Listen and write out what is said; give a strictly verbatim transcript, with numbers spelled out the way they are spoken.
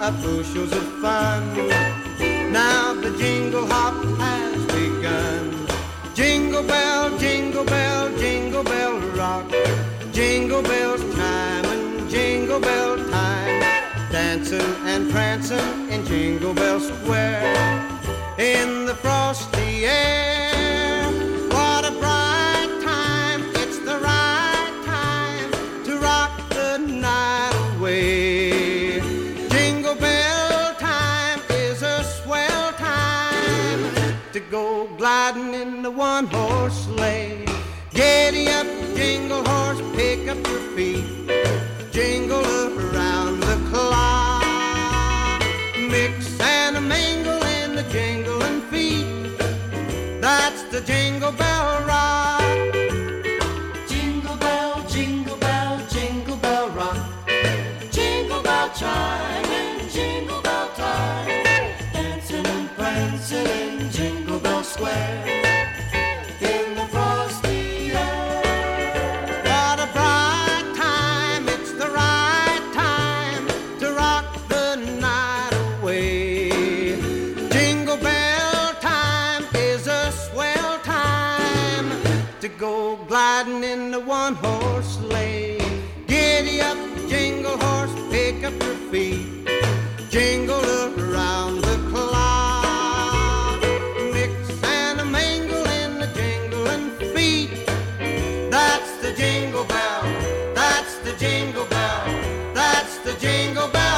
of bushels of fun. Now the jingle hop has begun. Jingle bell, jingle bell, jingle bell rock. Jingle bells chime and jingle bell time. Dancing and prancing in Jingle Bell Square. In the frosty air, what a bright time. It's the right time to rock the night away. Jingle bell time is a swell time to go gliding in the one-horse sleigh. Giddy up, jingle horse, pick up your feet. Jingle around the clock. Mix and a mingle in the jingling feet. That's the Jingle Bell Rock. Jingle bell, jingle bell, jingle bell rock. Jingle bell chime and jingle bell time. Dancing and prancing in Jingle Bell Square. In the frosty air. What a bright time, it's the right time to rock the night away. Jingle bell time is a swell time to go gliding in the one-horse sleigh. Giddy up, jingle horse, pick up your feet. Jingle around the clock. Mix and a mingle in the jingling feet. That's the jingle bell, that's the jingle bell, that's the jingle bell.